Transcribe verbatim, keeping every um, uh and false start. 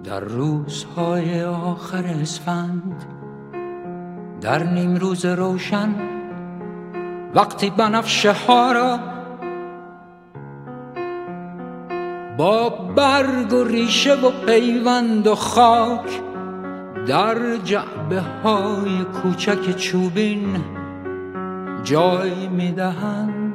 در روزهای آخر اسفند، در نیم روز روشن، وقتی بنفشه ها را با برگ و ریشه و پیوند و خاک در جعبه های کوچک چوبین جای میدهند،